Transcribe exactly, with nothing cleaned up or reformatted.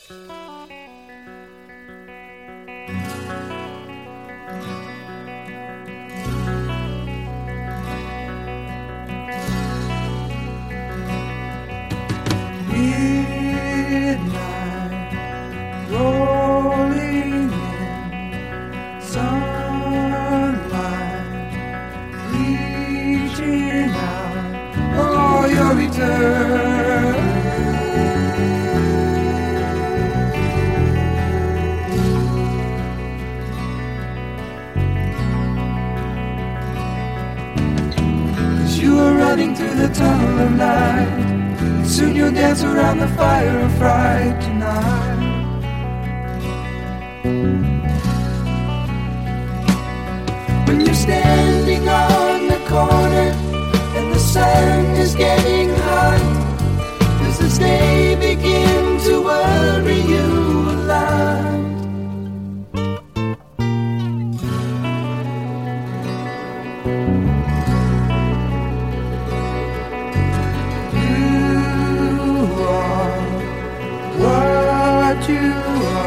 Midnight rolling in, sunlight reaching out. Oh, your return. You are running through the tunnel of night. Soon you'll dance around the fire of fright tonight. When you're standing on the corner and the sun is getting hot, does this day begin to worry you a lot? You are what you are.